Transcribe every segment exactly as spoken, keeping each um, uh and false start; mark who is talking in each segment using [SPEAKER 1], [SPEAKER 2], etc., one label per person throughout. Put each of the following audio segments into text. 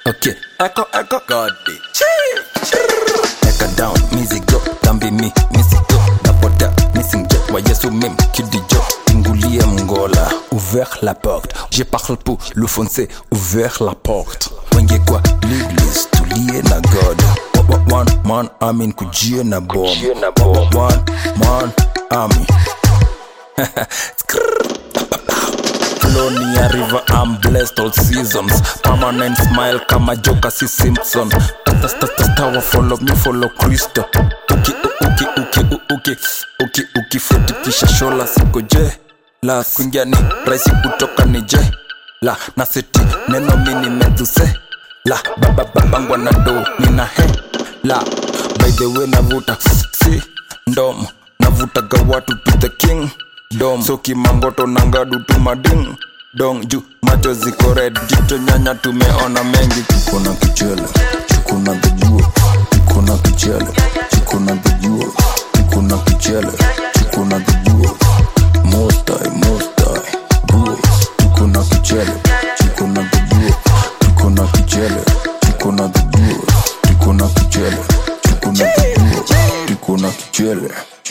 [SPEAKER 1] Okay, echo, echo, God be. Echo down, music go, tambi mi, music go. Napota, missing jet, wa yesu mim, kidi jo. Ingoulier Mongola, ouvert la porte. J'ai parle pour le foncé, ouvert la porte. Wenge kwa l'église, tulie na God. One man, amin, kujie na bomb. One man, amin. Colonia River, I'm blessed all seasons. Permanent smile kama Joker si Simpson. Tata tata tower, follow me, follow Kristo. Uki uki uki uki uki uki futi kisha shola siko je. La kuingia ni raisi kutoka ni je. La na seti neno mini meduse. La baba babangwa na do nina he. La by the way navuta si ndomo. Navuta gawatu to the king dom. So kimangoto nangadu tu mading dong ju macho ziko red. Jito nyanya tumeona mengi. Kuna kichele, kuna bejua. Kuna kichele, kuna bejua. Kuna kichele, kuna bejua. Mostai, mostai, bua. Kuna kichele, kuna bejua. Kuna kichele, kuna bejua. Kuna kichele, kuna bejua. Kuna kichele,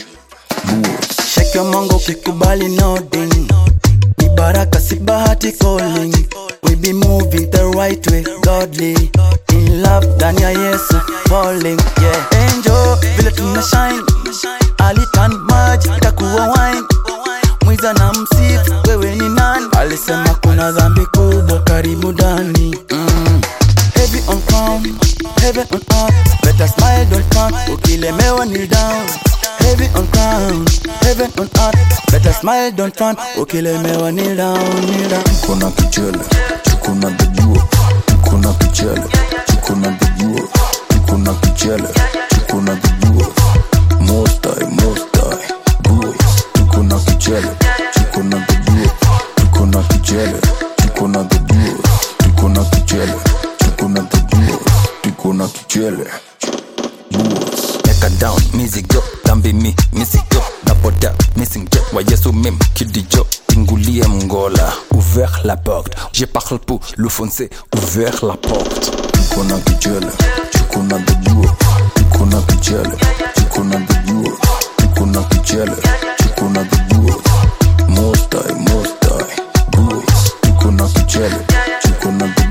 [SPEAKER 1] bua.
[SPEAKER 2] Shake your mango kikubali nodding. Ni baraka si bahati calling. We be moving the right way, godly. In love, ndani ya Yesu falling, yeah. Angel, vile tuna shine. Alitan maji, itakuwa wine. Mwiza na msifu, wewe ni nani? Alisema kuna dhambi kubwa karibu ndani. mm. Heavy on crown, heaven on earth. Better smile, don't count. Ukilemewa kneel down. Heavy on crown, heaven on earth. Better smile, don't frown. Ukilemewa kneel down, kneel down.
[SPEAKER 1] Kuna kichele, kuna bejua. Kuna kichele, kuna bejua. Kuna kichele, kuna bejua. Mostai, mostai, bua. Kuna kichele, kuna bejua. Kuna kichele, kuna bejua. Kuna kichele, kuna bejua. Kuna kichele, bua. Eka down, music go, tambi mi, music go. Napota, missing jet, wa yesu mim, kidi jo. Ingoulier Mongola, ouvert la porte. J'ai parle pour le foncé, ouvert la porte. Kuna kichele, kuna bejua. Kuna kichele, kuna bejua. Kuna kichele, kuna bejua. Mostai, mostai, bua. Kuna kichele, kuna bejua.